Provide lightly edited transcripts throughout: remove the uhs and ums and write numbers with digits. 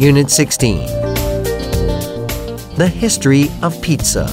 Unit 16. The History of Pizza.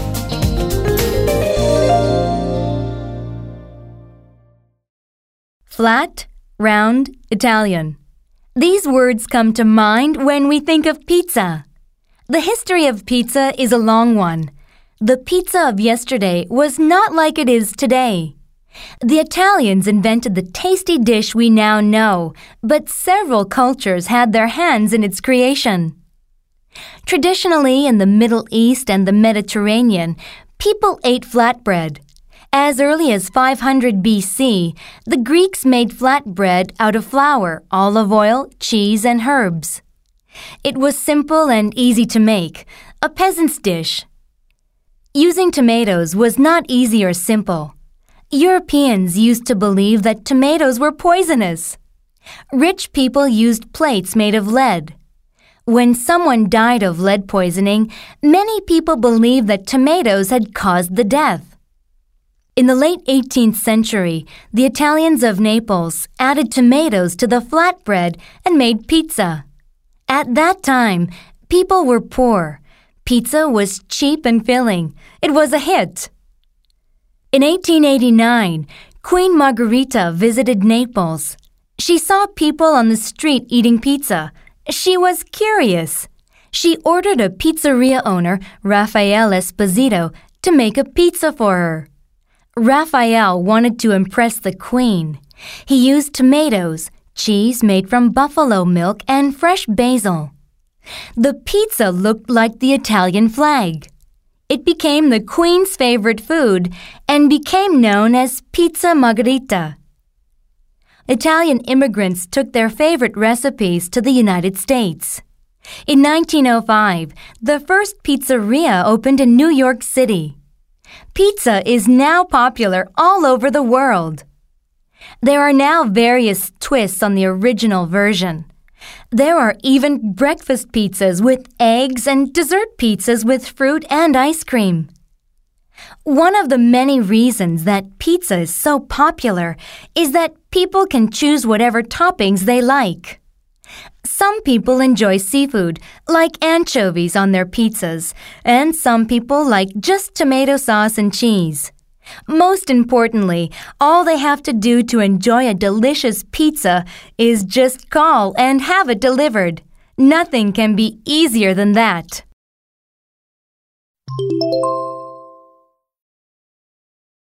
Flat, round, Italian. These words come to mind when we think of pizza. The history of pizza is a long one. The pizza of yesterday was not like it is today. The Italians invented the tasty dish we now know, but several cultures had their hands in its creation. Traditionally, in the Middle East and the Mediterranean, people ate flatbread. As early as 500 BC, the Greeks made flatbread out of flour, olive oil, cheese, and herbs. It was simple and easy to make, a peasant's dish. Using tomatoes was not easy or simple. Europeans used to believe that tomatoes were poisonous. Rich people used plates made of lead. When someone died of lead poisoning, many people believed that tomatoes had caused the death. In the late 18th century, the Italians of Naples added tomatoes to the flatbread and made pizza. At that time, people were poor. Pizza was cheap and filling. It was a hit. In 1889, Queen Margherita visited Naples. She saw people on the street eating pizza. She was curious. She ordered a pizzeria owner, Raphael Esposito, to make a pizza for her. Raphael wanted to impress the queen. He used tomatoes, cheese made from buffalo milk, and fresh basil. The pizza looked like the Italian flag. It became the queen's favorite food and became known as Pizza Margherita. Italian immigrants took their favorite recipes to the United States. In 1905, the first pizzeria opened in New York City. Pizza is now popular all over the world. There are now various twists on the original version. There are even breakfast pizzas with eggs and dessert pizzas with fruit and ice cream. One of the many reasons that pizza is so popular is that people can choose whatever toppings they like. Some people enjoy seafood, like anchovies on their pizzas, and some people like just tomato sauce and cheese. Most importantly, all they have to do to enjoy a delicious pizza is just call and have it delivered. Nothing can be easier than that.